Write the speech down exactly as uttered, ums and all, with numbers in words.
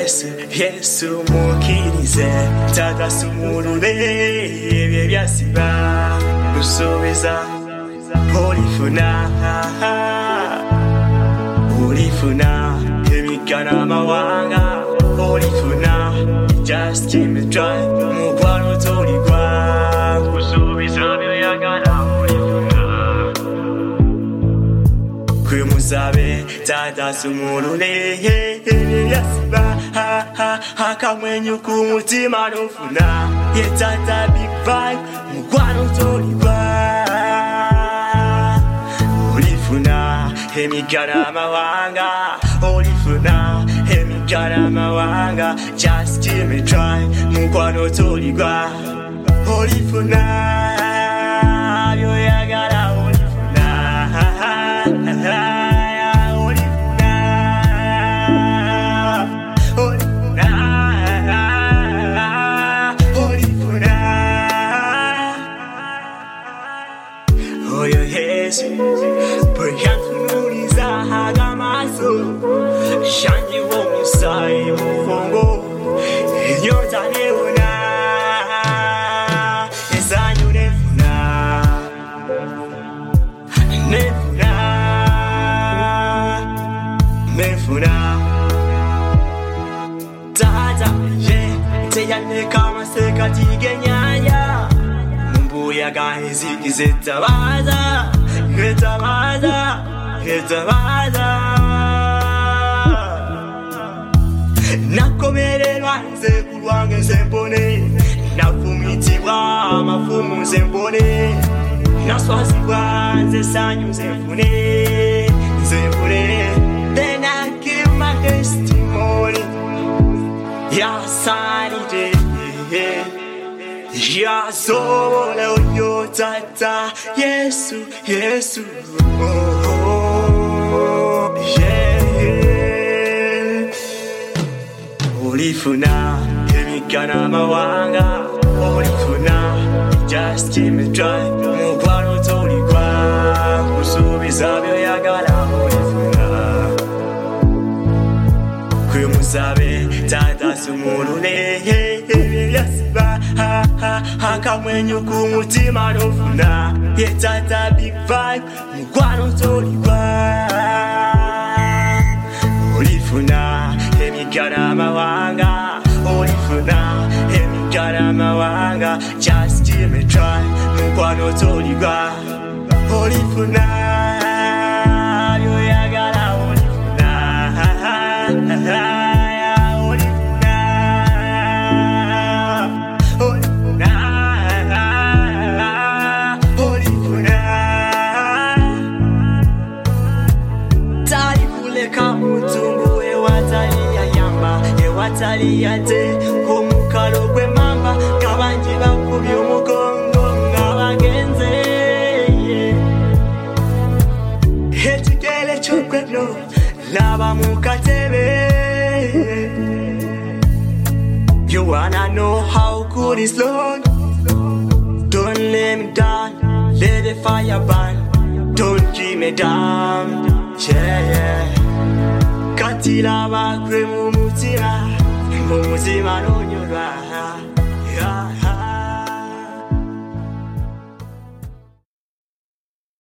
Yesu, Yesu mukirize tagasumurure ebye byasiba gusubiza olifuna olifuna emikana mawanga olifuna just give me try mukwano toligwa gusubiza byoyagala olifuna kwe musabe tagasumurure ebye byasiba akamwenyu kumutima nofuna yetata big vibe mukwano toligwa olifuna emigana mawanga olifuna emigana mawanga just give me try mukwano toligwa olifuna byoyagala olifuna Oyo Yesu, Brianfuliza Hagamaso, Shanji Womusai Mufongo, Yota Neuna, Esanyu Nefuna, Nefuna, Nefuna, Tata, Ye, Teyane Kama Sekati Genyanya. Ya guys, is it a bada? It's a bada, it's a bada. Nakomere wanze kulwange sempone, nafumitiwa mafumu sempone, naswasi wanze sanyu sempone, sempone. Then I give my testimony. Ya sanity. Ya solo yo tata Yesu, Yesu oh, oh, yeah, yeah. Olifuna emikana mawanga olifuna just give me try mukwano toligwa kusubiza byoyagala olifuna kwe musabe tata sumurune ebyasiba akamwenyu kumutima nofuna yetata big vibe mukwano toligwa olifuna emigana mawanga olifuna emigana mawanga just give me try mukwano toligwa olifuna byoyagala olifuna Kamutungu ewatalia yamba ewatalia te omukalo gwe mamba kabanji bakubye omugongo nga bagenze ekigere ky'okweno laba mu katebe. You wanna know how good is Lord? Don't let me down, let the fire burn, don't keep me down. Yeah, yeah. Katila bakwe mu mutima, mu mutima nonyolwa. Yeah, yeah.